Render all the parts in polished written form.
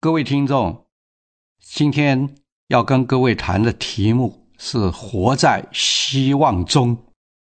各位听众，今天要跟各位谈的题目是活在希望中。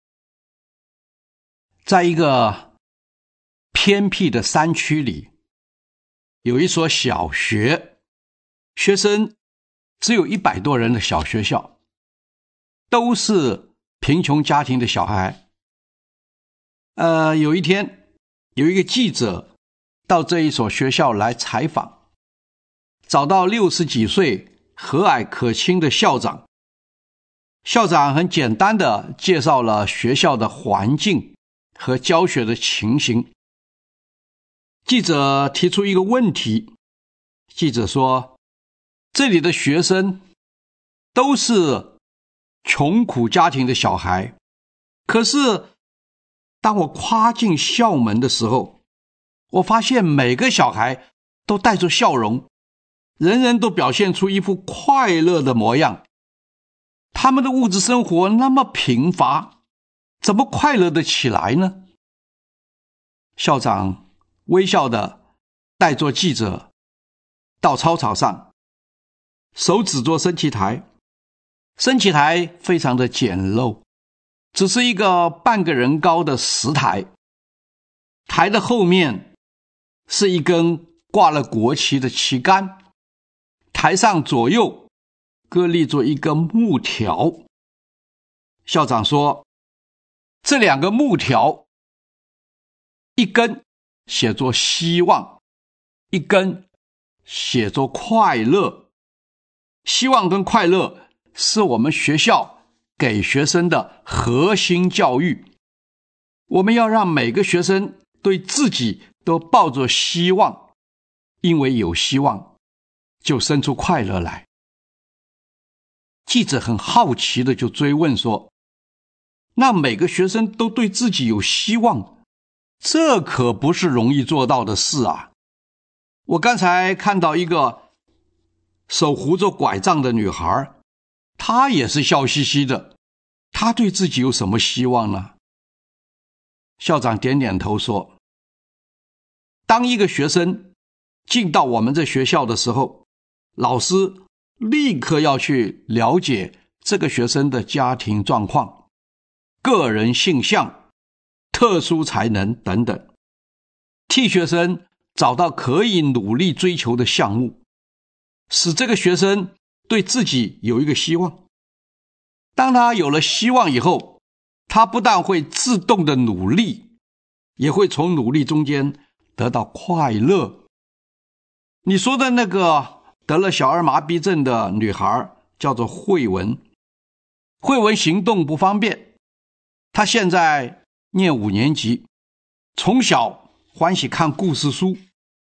在一个偏僻的山区里，有一所小学，学生只有100多人的小学校，都是贫穷家庭的小孩。有一天，有一个记者到这一所学校来采访，找到60几岁和蔼可亲的校长。校长很简单地介绍了学校的环境和教学的情形。记者提出一个问题，记者说，这里的学生都是穷苦家庭的小孩，可是当我跨进校门的时候，我发现每个小孩都带着笑容，人人都表现出一副快乐的模样。他们的物质生活那么贫乏，怎么快乐得起来呢？校长微笑地带着记者到操场上，手指着升旗台。升旗台非常的简陋，只是一个半个人高的石台，台的后面是一根挂了国旗的旗杆，台上左右各立着一根木条。校长说，这2个木条，一根写着希望，一根写着快乐。希望跟快乐是我们学校给学生的核心教育。我们要让每个学生对自己都抱着希望，因为有希望就生出快乐来。记者很好奇的就追问说，那每个学生都对自己有希望，这可不是容易做到的事啊。我刚才看到一个手扶着拐杖的女孩，她也是笑嘻嘻的，她对自己有什么希望呢？校长点点头说，当一个学生进到我们这学校的时候，老师立刻要去了解这个学生的家庭状况、个人性向、特殊才能等等，替学生找到可以努力追求的项目，使这个学生对自己有一个希望。当他有了希望以后，他不但会自动的努力，也会从努力中间得到快乐。你说的那个得了小儿麻痹症的女孩叫做慧文，慧文行动不方便，她现在念5年级，从小欢喜看故事书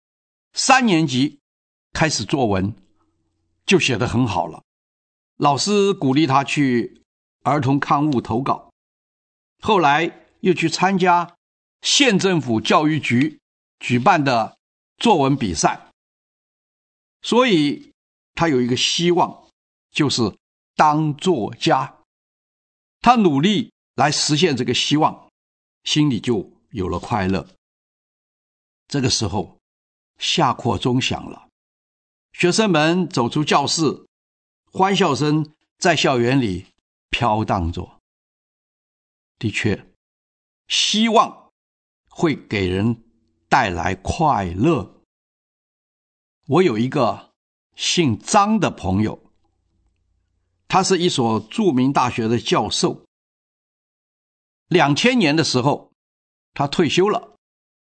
，3年级开始作文就写得很好了，老师鼓励她去儿童刊物投稿，后来又去参加县政府教育局举办的作文比赛，所以他有一个希望，就是当作家。他努力来实现这个希望，心里就有了快乐。这个时候，下课钟响了，学生们走出教室，欢笑声在校园里飘荡着。的确，希望会给人带来快乐。我有一个姓张的朋友，他是一所著名大学的教授。2000年的时候，他退休了，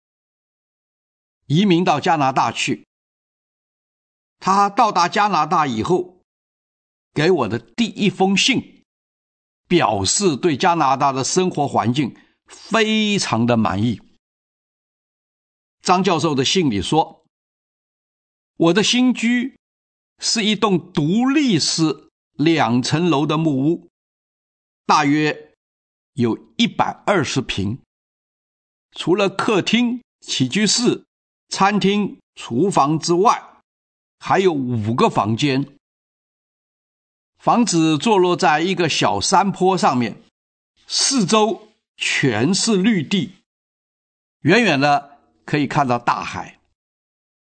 移民到加拿大去。他到达加拿大以后，给我的第一封信，表示对加拿大的生活环境非常的满意。张教授的信里说，我的新居是一栋独立式2层楼的木屋，大约有120平，除了客厅、起居室、餐厅、厨房之外，还有5个房间。房子坐落在一个小山坡上面，四周全是绿地，远远的可以看到大海。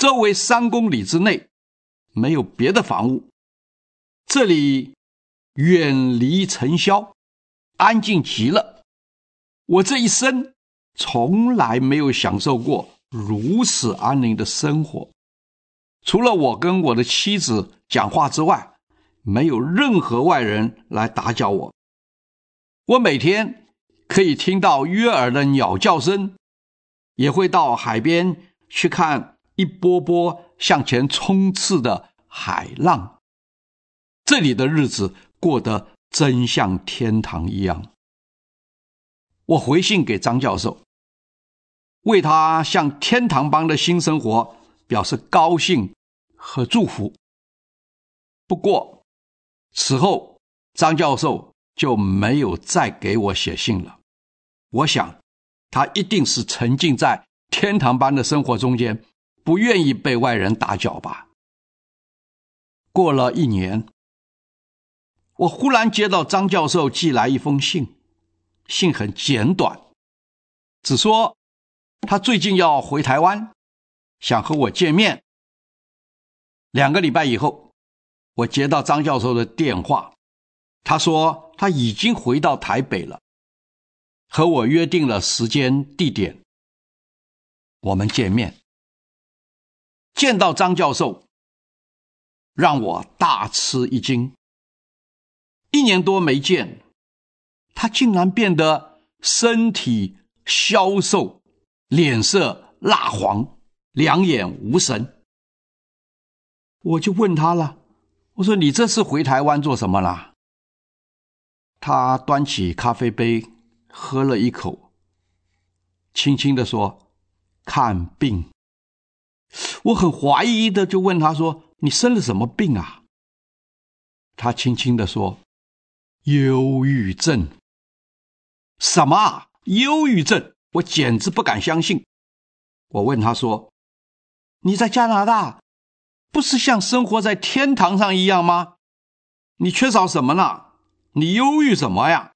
周围3公里之内没有别的房屋，这里远离尘嚣，安静极了。我这一生从来没有享受过如此安宁的生活，除了我跟我的妻子讲话之外，没有任何外人来打搅我。我每天可以听到悦耳的鸟叫声，也会到海边去看一波波向前冲刺的海浪。这里的日子过得真像天堂一样。我回信给张教授，为他像天堂般的新生活表示高兴和祝福。不过此后张教授就没有再给我写信了。我想他一定是沉浸在天堂般的生活中间，不愿意被外人打搅吧。过了1年，我忽然接到张教授寄来一封信，信很简短，只说他最近要回台湾，想和我见面。2个礼拜以后，我接到张教授的电话，他说他已经回到台北了，和我约定了时间地点，我们见面。见到张教授，让我大吃一惊。1年多没见，他竟然变得身体消瘦，脸色蜡黄，两眼无神。我就问他了，我说你这次回台湾做什么啦？他端起咖啡杯喝了一口，轻轻地说，看病。我很怀疑的就问他说，你生了什么病啊？他轻轻地说，忧郁症。什么啊？忧郁症？我简直不敢相信。我问他说，你在加拿大不是像生活在天堂上一样吗？你缺少什么呢？你忧郁什么呀？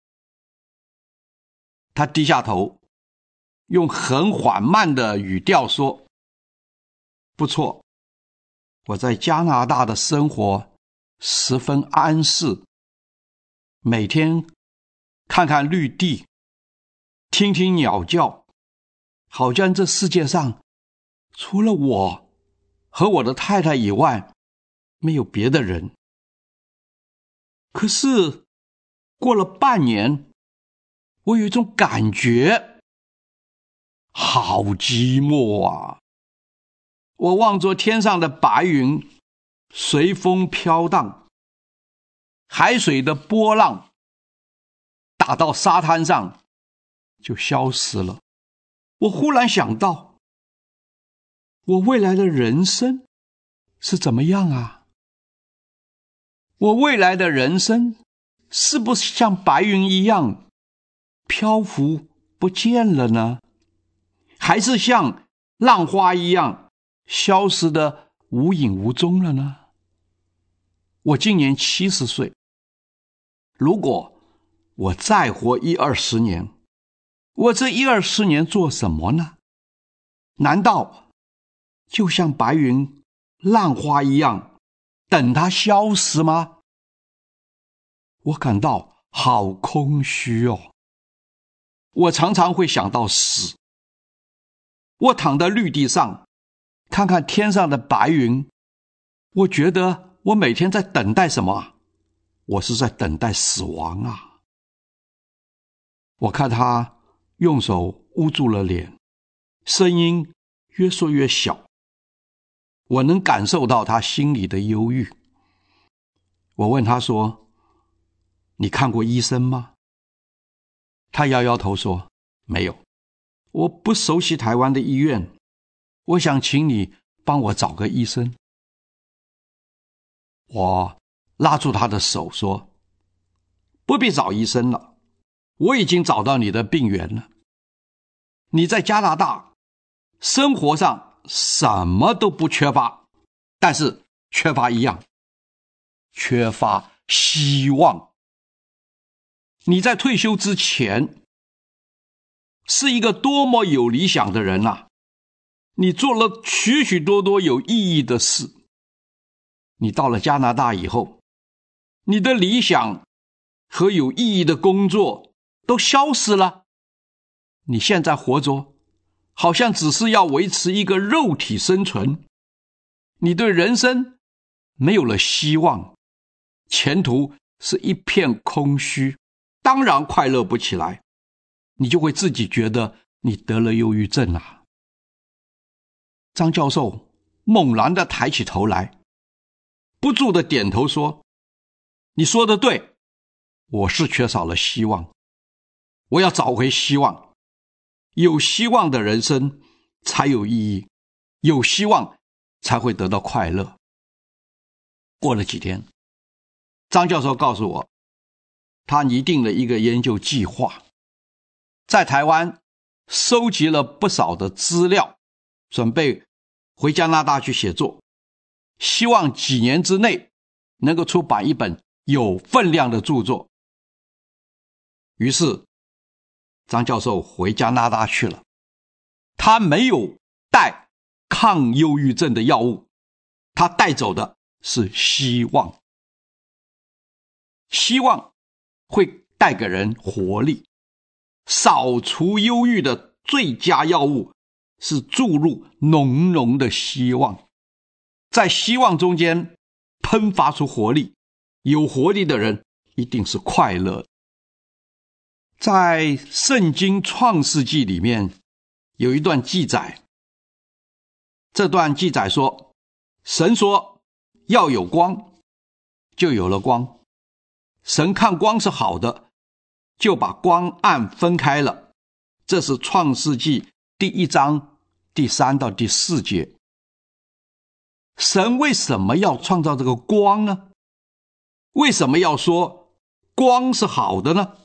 他低下头，用很缓慢的语调说，不错，我在加拿大的生活十分安适，每天看看绿地，听听鸟叫，好像这世界上除了我和我的太太以外，没有别的人。可是过了半年，我有一种感觉，好寂寞啊！我望着天上的白云随风飘荡，海水的波浪打到沙滩上就消失了。我忽然想到，我未来的人生是怎么样啊？我未来的人生是不是像白云一样漂浮不见了呢？还是像浪花一样消失得无影无踪了呢？我今年70岁，如果我再活10-20年，我这10-20年做什么呢？难道就像白云浪花一样等它消失吗？我感到好空虚哦。我常常会想到死。我躺在绿地上，看看天上的白云，我觉得我每天在等待什么啊？我是在等待死亡啊！我看他用手捂住了脸，声音越说越小，我能感受到他心里的忧郁。我问他说，你看过医生吗？他摇摇头说，没有，我不熟悉台湾的医院，我想请你帮我找个医生。我拉住他的手说，不必找医生了，我已经找到你的病源了。你在加拿大生活上什么都不缺乏，但是缺乏一样，缺乏希望。你在退休之前是一个多么有理想的人啊！ 你做了许许多多有意义的事。你到了加拿大以后，你的理想和有意义的工作都消失了。你现在活着，好像只是要维持一个肉体生存。你对人生没有了希望，前途是一片空虚，当然快乐不起来。你就会自己觉得你得了忧郁症啊。张教授猛然地抬起头来，不住地点头说，你说得对，我是缺少了希望，我要找回希望。有希望的人生才有意义，有希望才会得到快乐。过了几天，张教授告诉我，他拟定了一个研究计划，在台湾收集了不少的资料，准备回加拿大去写作，希望几年之内能够出版一本有分量的著作。于是张教授回加拿大去了，他没有带抗忧郁症的药物，他带走的是希望。希望会带给人活力，扫除忧郁的最佳药物是注入浓浓的希望，在希望中间喷发出活力，有活力的人一定是快乐的。在圣经创世纪里面有一段记载，这段记载说，神说要有光，就有了光。神看光是好的，就把光暗分开了。这是创世纪第1章第3到第4节。神为什么要创造这个光呢？为什么要说光是好的呢？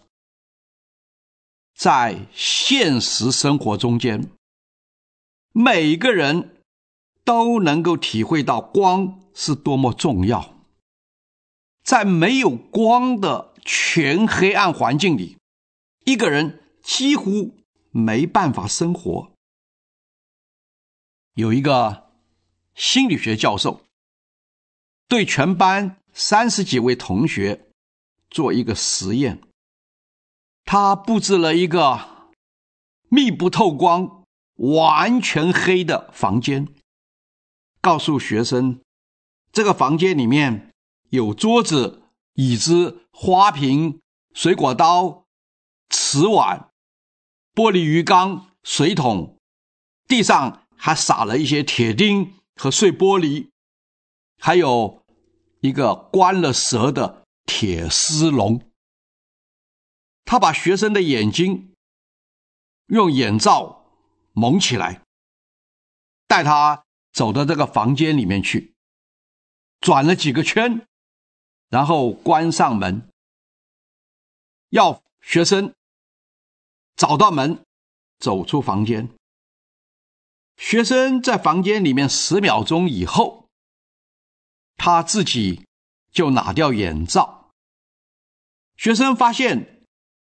在现实生活中间，每个人都能够体会到光是多么重要。在没有光的全黑暗环境里，一个人几乎没办法生活。有一个心理学教授对全班30几位同学做一个实验，他布置了一个密不透光、完全黑的房间，告诉学生，这个房间里面有桌子、椅子、花瓶、水果刀、瓷碗、玻璃鱼缸、水桶，地上还撒了一些铁钉和碎玻璃，还有一个关了舌的铁丝笼。他把学生的眼睛用眼罩蒙起来，带他走到这个房间里面去，转了几个圈，然后关上门，要学生找到门，走出房间。学生在房间里面10秒钟以后，他自己就拿掉眼罩。学生发现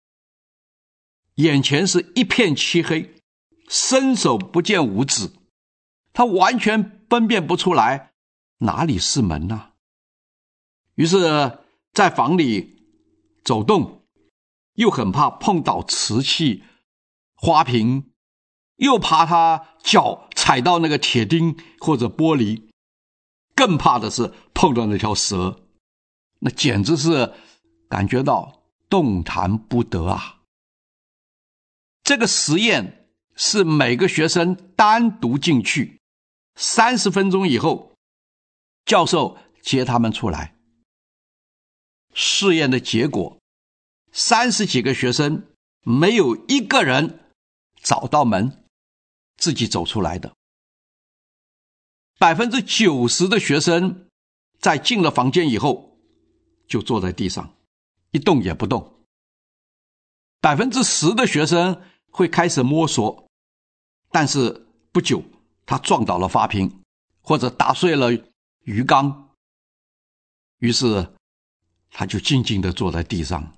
眼前是一片漆黑，伸手不见五指，他完全分辨不出来哪里是门啊。于是在房里走动，又很怕碰到瓷器、花瓶，又怕他脚踩到那个铁钉或者玻璃，更怕的是碰到那条蛇，那简直是感觉到动弹不得啊。这个实验是每个学生单独进去，30分钟以后，教授接他们出来。试验的结果，30几个学生没有一个人找到门自己走出来的。90%的学生在进了房间以后就坐在地上一动也不动。10%的学生会开始摸索，但是不久他撞倒了花瓶或者打碎了鱼缸，于是他就静静地坐在地上。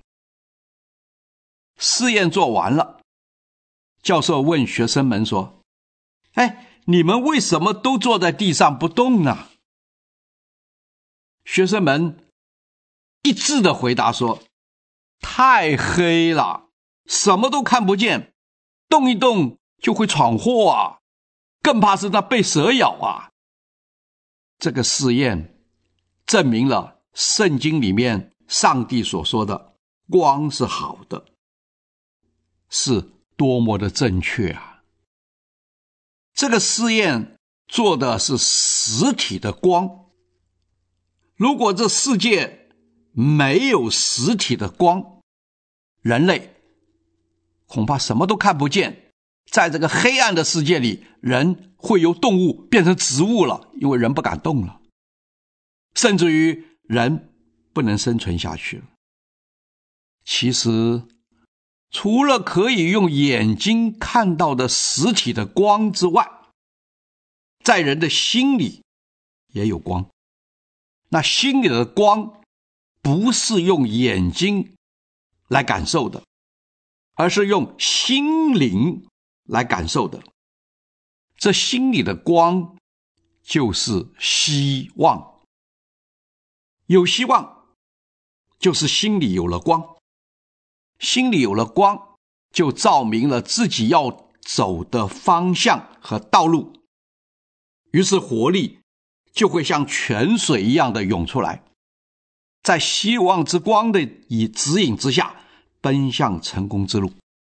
试验做完了，教授问学生们说， 你们为什么都坐在地上不动呢？”学生们一致的回答说：“太黑了，什么都看不见，动一动就会闯祸啊，更怕是那被蛇咬啊。”这个试验证明了圣经里面上帝所说的光是好的，是多么的正确啊！这个试验做的是实体的光，如果这世界没有实体的光，人类恐怕什么都看不见。在这个黑暗的世界里，人会由动物变成植物了，因为人不敢动了，甚至于人不能生存下去了。其实除了可以用眼睛看到的实体的光之外，在人的心里也有光。那心里的光不是用眼睛来感受的，而是用心灵来感受的。这心里的光就是希望。有希望就是心里有了光，心里有了光就照明了自己要走的方向和道路，于是活力就会像泉水一样的涌出来，在希望之光的指引之下奔向成功之路。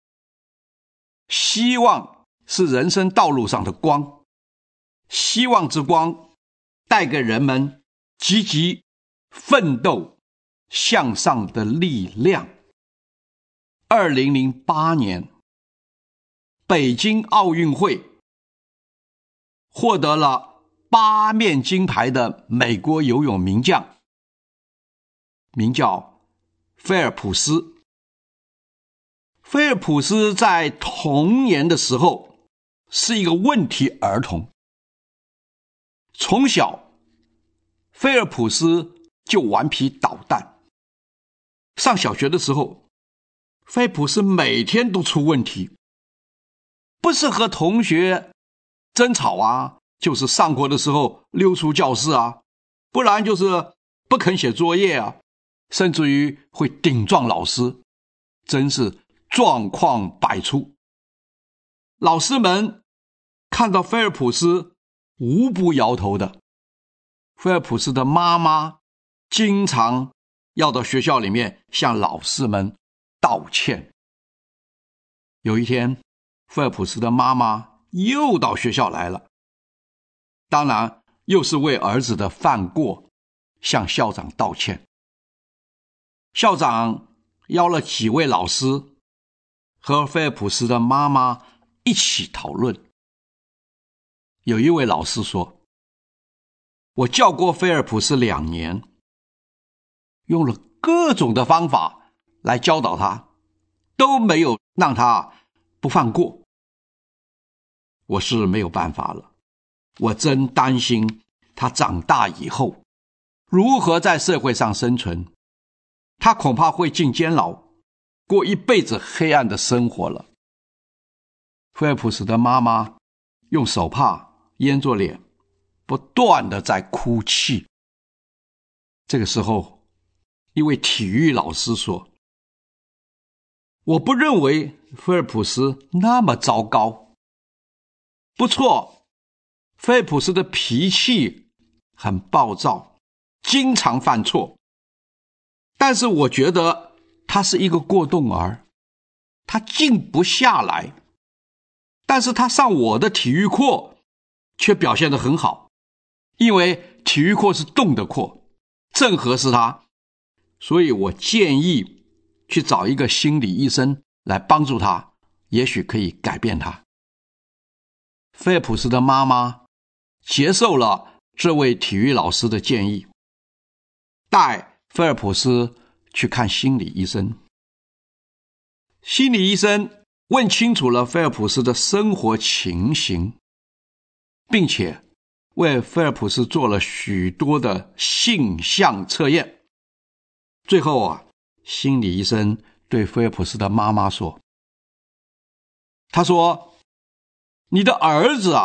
希望是人生道路上的光，希望之光带给人们积极奋斗向上的力量。2008年北京奥运会获得了8面金牌的美国游泳名将，名叫菲尔普斯。菲尔普斯在童年的时候是一个问题儿童，从小菲尔普斯就顽皮捣蛋。上小学的时候，菲尔普斯每天都出问题，不是和同学争吵啊，就是上课的时候溜出教室啊，不然就是不肯写作业啊，甚至于会顶撞老师，真是状况百出。老师们看到菲尔普斯无不摇头的。菲尔普斯的妈妈经常要到学校里面向老师们道歉。有一天，菲尔普斯的妈妈又到学校来了，当然又是为儿子的犯过向校长道歉。校长邀了几位老师和菲尔普斯的妈妈一起讨论。有一位老师说：“我教过菲尔普斯2年，用了各种的方法来教导他，都没有让他不犯过。我是没有办法了，我真担心他长大以后如何在社会上生存，他恐怕会进监牢，过一辈子黑暗的生活了。”菲尔普斯的妈妈用手帕掩着脸，不断的在哭泣。这个时候，一位体育老师说：“我不认为菲尔普斯那么糟糕。不错，菲尔普斯的脾气很暴躁，经常犯错，但是我觉得他是一个过动儿，他静不下来。但是他上我的体育课却表现得很好，因为体育课是动的课，正合适他，所以我建议去找一个心理医生来帮助他，也许可以改变他。”菲尔普斯的妈妈接受了这位体育老师的建议，带菲尔普斯去看心理医生。心理医生问清楚了菲尔普斯的生活情形，并且为菲尔普斯做了许多的性向测验。最后心理医生对菲尔普斯的妈妈说：“他说，你的儿子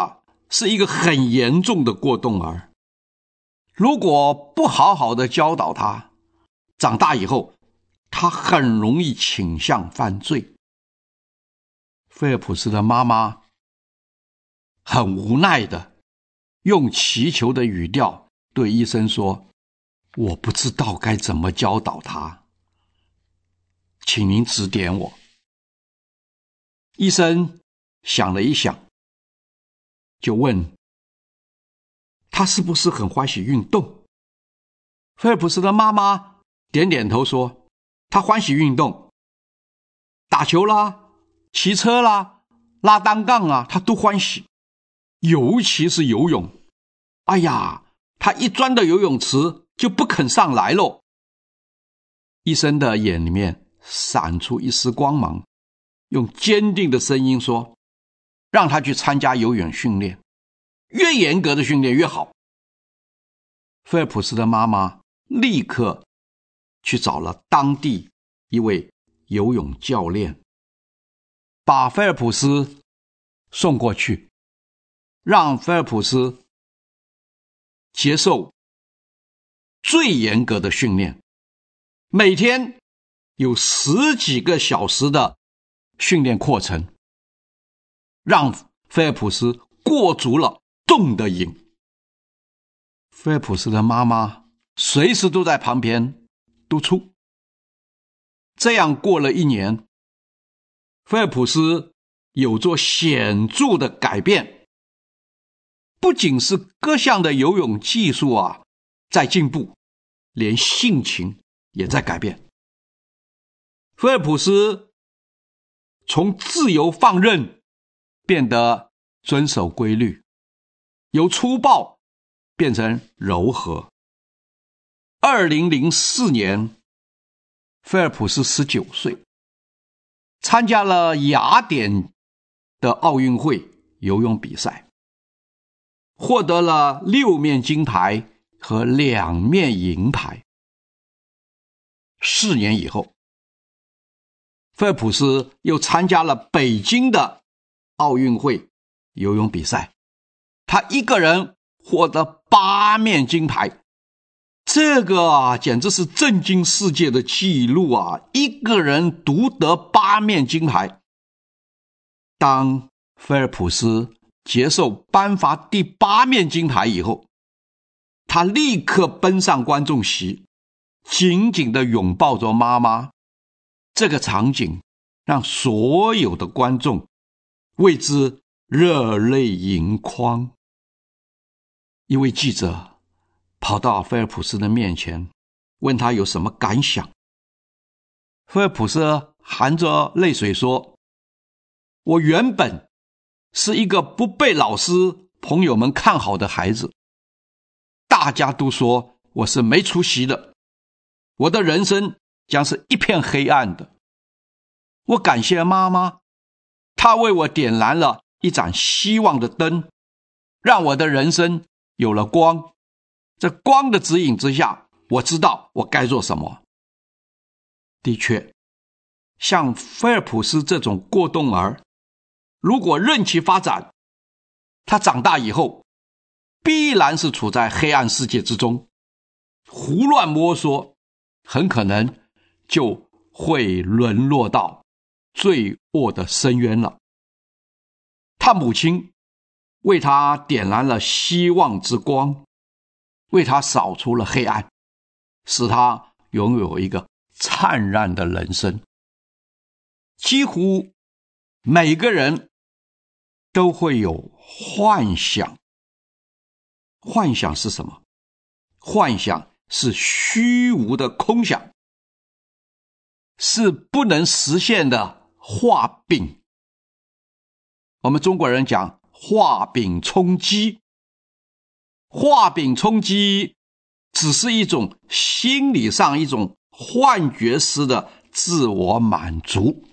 是一个很严重的过动儿，如果不好好的教导他，长大以后他很容易倾向犯罪。菲尔普斯的妈妈很无奈的用祈求的语调对医生说，我不知道该怎么教导他，请您指点我。医生想了一想，就问他是不是很欢喜运动。菲尔普斯的妈妈点点头说，他欢喜运动，打球啦，骑车啦，拉单杠啊，他都欢喜，尤其是游泳。哎呀，他一钻到游泳池就不肯上来咯。医生的眼里面闪出一丝光芒，用坚定的声音说，让他去参加游泳训练，越严格的训练越好。菲尔普斯的妈妈立刻去找了当地一位游泳教练，把菲尔普斯送过去，让菲尔普斯接受最严格的训练，每天有10几个小时的训练课程，让菲尔普斯过足了动的瘾。菲尔普斯的妈妈随时都在旁边督促。这样过了1年，菲尔普斯有着显著的改变，不仅是各项的游泳技术在进步，连性情也在改变。菲尔普斯从自由放任变得遵守规律，由粗暴变成柔和。2004年，菲尔普斯19岁，参加了雅典的奥运会游泳比赛，获得了6面金牌和2面银牌。4年以后，菲尔普斯又参加了北京的奥运会游泳比赛，他一个人获得8面金牌，这个简直是震惊世界的纪录一个人独得8面金牌。当菲尔普斯接受颁发第8面金牌以后，他立刻奔上观众席，紧紧地拥抱着妈妈。这个场景让所有的观众为之热泪盈眶。一位记者跑到菲尔普斯的面前，问他有什么感想。菲尔普斯含着泪水说，我原本是一个不被老师朋友们看好的孩子，大家都说我是没出息的，我的人生将是一片黑暗的。我感谢妈妈，她为我点燃了一盏希望的灯，让我的人生有了光。在光的指引之下，我知道我该做什么。的确，像菲尔普斯这种过动儿，如果任其发展，他长大以后必然是处在黑暗世界之中，胡乱摸索，很可能就会沦落到罪恶的深渊了。他母亲为他点燃了希望之光，为他扫除了黑暗，使他拥有一个灿烂的人生。几乎每个人都会有幻想。幻想是什么？幻想是虚无的空想，是不能实现的画饼。我们中国人讲画饼充饥，画饼充饥只是一种心理上一种幻觉式的自我满足，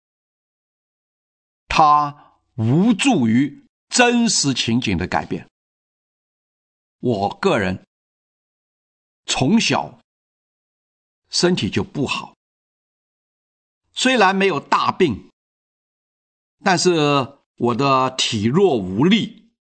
它无助于真实情景的改变。我个人从小身体就不好，虽然没有大病，但是我的体弱无力，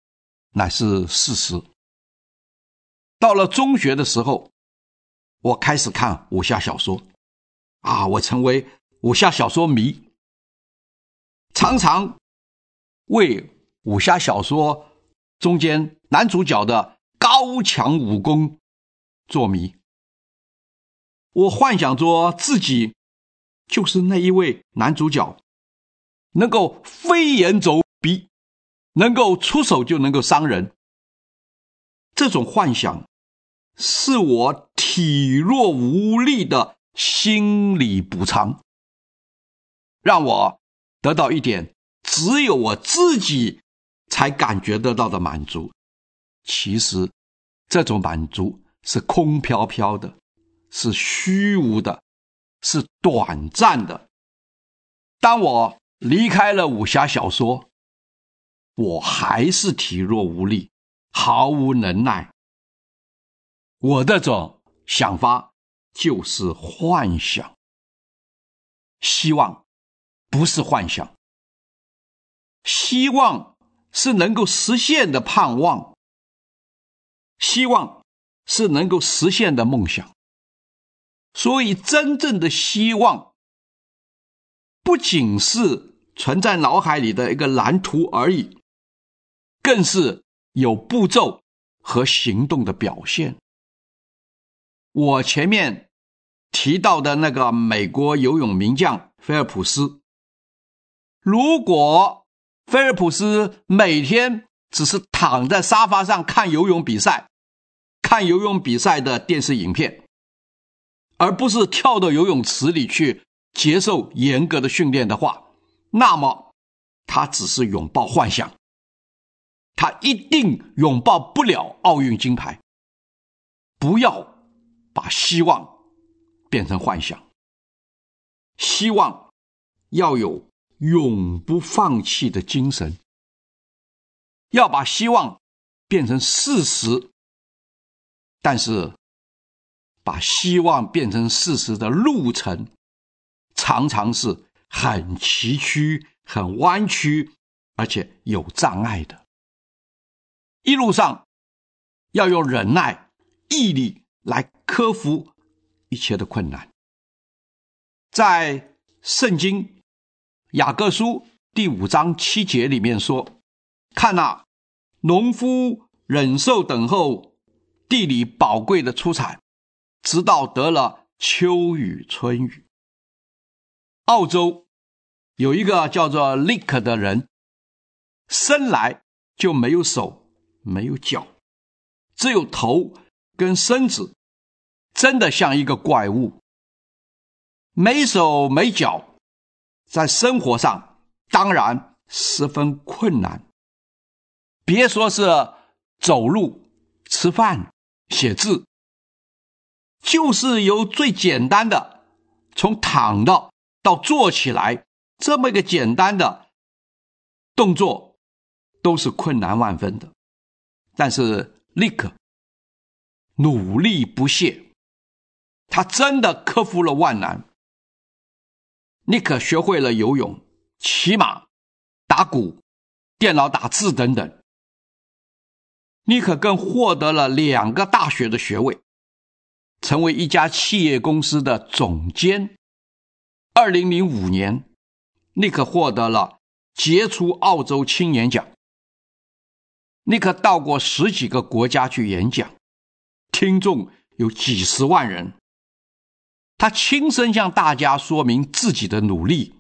乃是事实。到了中学的时候，我开始看武侠小说我成为武侠小说迷，常常为武侠小说中间男主角的高强武功作迷。我幻想着自己就是那一位男主角，能够飞檐走壁，能够出手就能够伤人。这种幻想是我体弱无力的心理补偿，让我得到一点只有我自己才感觉得到的满足。其实这种满足是空飘飘的，是虚无的，是短暂的。当我离开了武侠小说，我还是体弱无力，毫无能耐。我这种想法就是幻想，希望不是幻想，希望是能够实现的盼望，希望是能够实现的梦想。所以真正的希望不仅是存在脑海里的一个蓝图而已，更是有步骤和行动的表现。我前面提到的那个美国游泳名将菲尔普斯，如果菲尔普斯每天只是躺在沙发上看游泳比赛，看游泳比赛的电视影片，而不是跳到游泳池里去接受严格的训练的话，那么他只是拥抱幻想，他一定拥抱不了奥运金牌。不要把希望变成幻想，希望要有永不放弃的精神，要把希望变成事实。但是把希望变成事实的路程常常是很崎岖、很弯曲，而且有障碍的。一路上要用忍耐、毅力来克服一切的困难。在圣经雅各书第5章7节里面说，看哪，农夫忍受等候地里宝贵的出产，直到得了秋雨春雨。澳洲有一个叫做 Lick 的人，生来就没有手没有脚，只有头跟身子，真的像一个怪物。没手没脚，在生活上当然十分困难，别说是走路、吃饭、写字，就是由最简单的从躺到坐起来这么一个简单的动作都是困难万分的。但是立刻努力不懈，他真的克服了万难。尼克学会了游泳、骑马、打鼓、电脑打字等等。尼克更获得了2个大学的学位，成为一家企业公司的总监。2005年，尼克获得了杰出澳洲青年奖。尼克到过10几个国家去演讲，听众有几十万人。他亲身向大家说明自己的努力。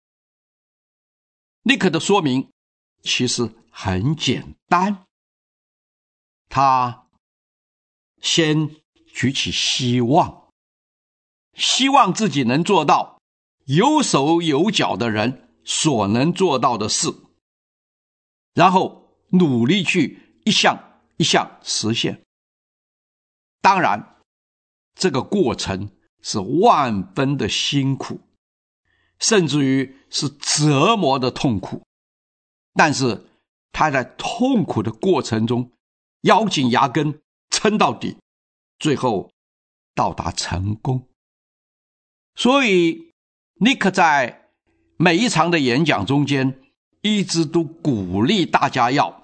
尼克的说明其实很简单，他先举起希望，希望自己能做到有手有脚的人所能做到的事，然后努力去一项一项实现。当然，这个过程是万分的辛苦，甚至于是折磨的痛苦，但是他在痛苦的过程中咬紧牙根撑到底，最后到达成功。所以尼克在每一场的演讲中间一直都鼓励大家要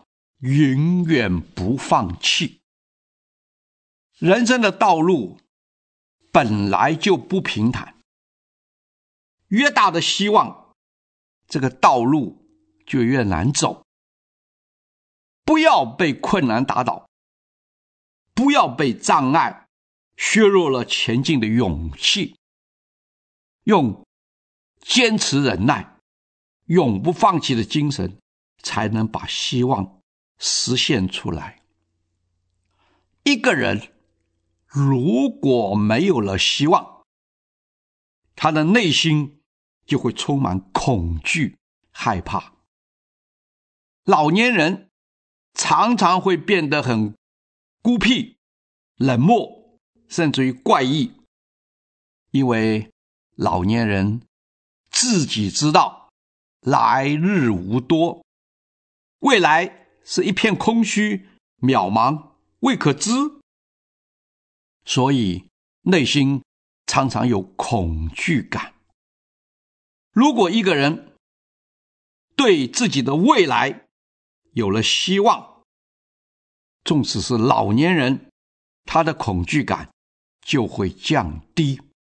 永远不放弃。人生的道路本来就不平坦，越大的希望，这个道路就越难走。不要被困难打倒，不要被障碍削弱了前进的勇气，用坚持忍耐、永不放弃的精神，才能把希望实现出来。一个人如果没有了希望，他的内心就会充满恐惧、害怕。老年人常常会变得很孤僻、冷漠，甚至于怪异，因为老年人自己知道来日无多，未来是一片空虚、渺茫、未可知，所以内心常常有恐惧感。如果一个人对自己的未来有了希望，纵使是老年人，他的恐惧感就会降低。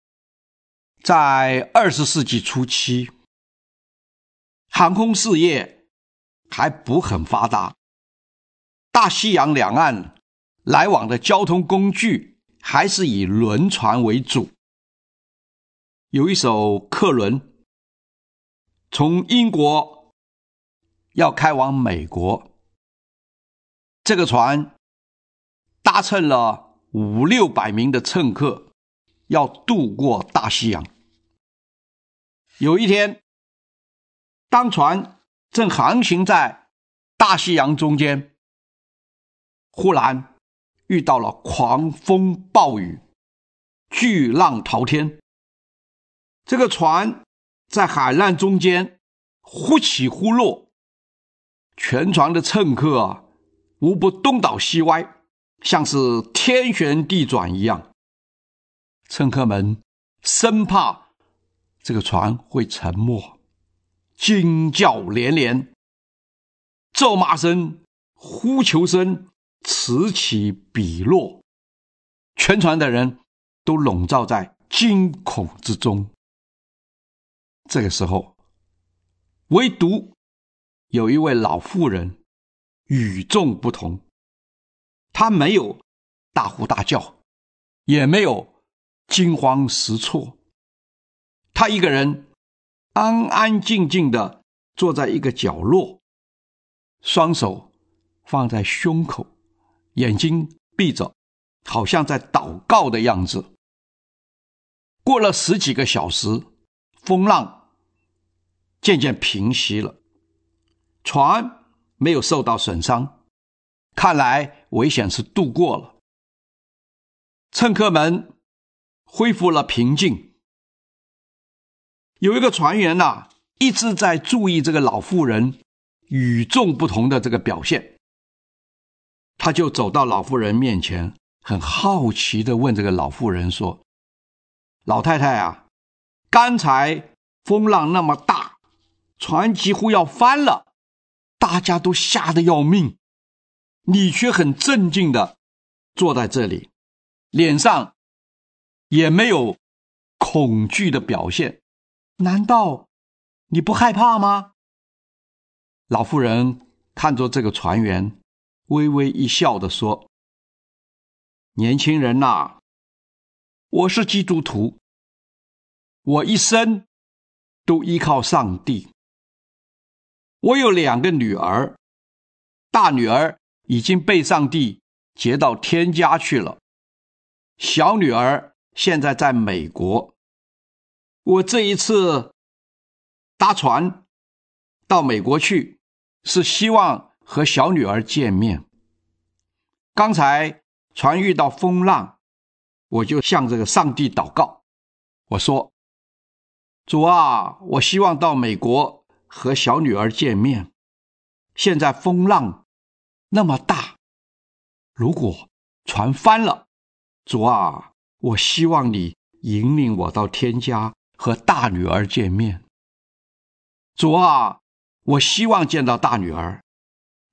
在20世纪初期，航空事业还不很发达，大西洋两岸来往的交通工具还是以轮船为主。有一艘客轮从英国要开往美国，这个船搭乘了500-600名的乘客，要渡过大西洋。有一天，当船正航行在大西洋中间，忽然遇到了狂风暴雨，巨浪滔天。这个船在海浪中间忽起忽落，全船的乘客无不东倒西歪，像是天旋地转一样。乘客们生怕这个船会沉没，惊叫连连，咒骂声、呼求声此起彼落，全船的人都笼罩在惊恐之中。这个时候，唯独有一位老妇人与众不同，她没有大呼大叫，也没有惊慌失措，她一个人安安静静地坐在一个角落，双手放在胸口，眼睛闭着，好像在祷告的样子。过了10几个小时，风浪渐渐平息了，船没有受到损伤，看来危险是度过了。乘客们恢复了平静。有一个船员一直在注意这个老妇人与众不同的这个表现，他就走到老妇人面前，很好奇地问这个老妇人说：老太太啊，刚才风浪那么大，船几乎要翻了，大家都吓得要命，你却很镇静地坐在这里，脸上也没有恐惧的表现，难道你不害怕吗？老妇人看着这个船员，微微一笑地说：年轻人啊，我是基督徒，我一生都依靠上帝。我有2个女儿，大女儿已经被上帝接到天家去了，小女儿现在在美国。我这一次搭船到美国去，是希望和小女儿见面。刚才船遇到风浪，我就向这个上帝祷告，我说：主啊，我希望到美国和小女儿见面，现在风浪那么大，如果船翻了，主啊，我希望你引领我到天家和大女儿见面。主啊，我希望见到大女儿，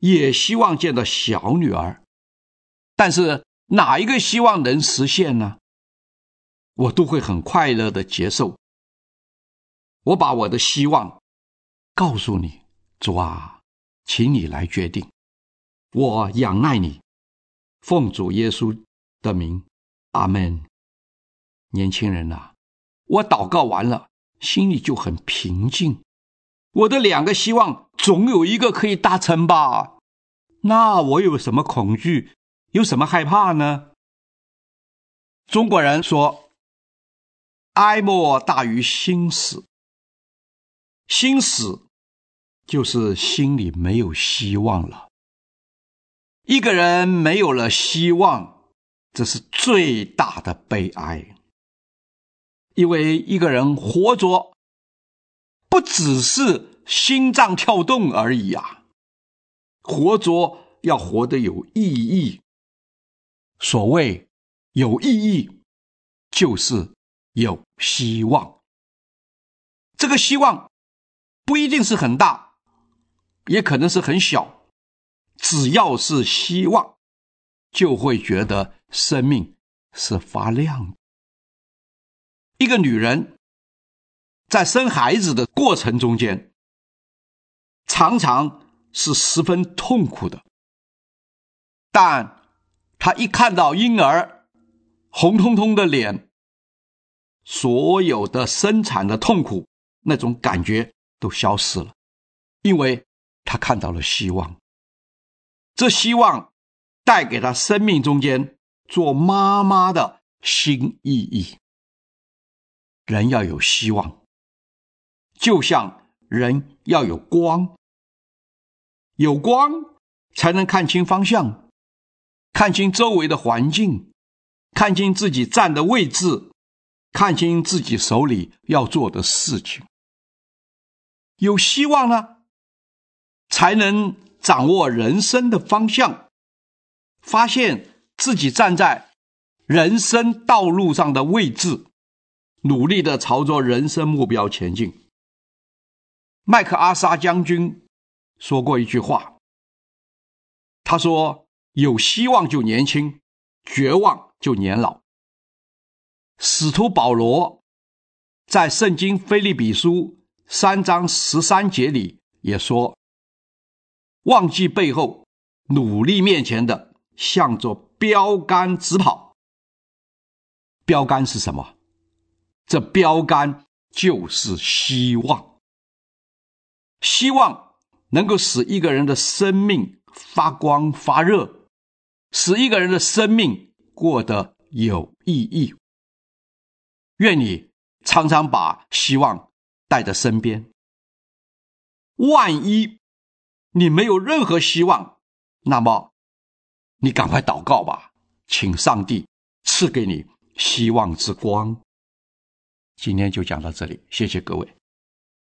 也希望见到小女儿，但是哪一个希望能实现呢？我都会很快乐地接受。我把我的希望告诉你，主啊，请你来决定，我仰赖你，奉主耶稣的名，阿们。年轻人啊，我祷告完了，心里就很平静。我的2个希望总有一个可以达成吧，那我有什么恐惧，有什么害怕呢？中国人说，哀莫大于心死。心死就是心里没有希望了。一个人没有了希望，这是最大的悲哀。因为一个人活着不只是心脏跳动而已啊，活着要活得有意义。所谓有意义，就是有希望。这个希望不一定是很大，也可能是很小，只要是希望，就会觉得生命是发亮的。一个女人在生孩子的过程中间，常常是十分痛苦的，但她一看到婴儿红彤彤的脸，所有的生产的痛苦那种感觉都消失了，因为她看到了希望。这希望带给她生命中间做妈妈的新意义。人要有希望，就像人要有光，有光才能看清方向，看清周围的环境，看清自己站的位置，看清自己手里要做的事情。有希望呢，才能掌握人生的方向，发现自己站在人生道路上的位置，努力地朝着人生目标前进。麦克阿瑟将军说过一句话，他说，有希望就年轻，绝望就年老。使徒保罗在圣经腓立比书3章13节里也说，忘记背后，努力面前的，向着标杆直跑。标杆是什么？这标杆就是希望。希望能够使一个人的生命发光发热，使一个人的生命过得有意义。愿你常常把希望带在身边。万一你没有任何希望，那么你赶快祷告吧，请上帝赐给你希望之光。今天就讲到这里，谢谢各位。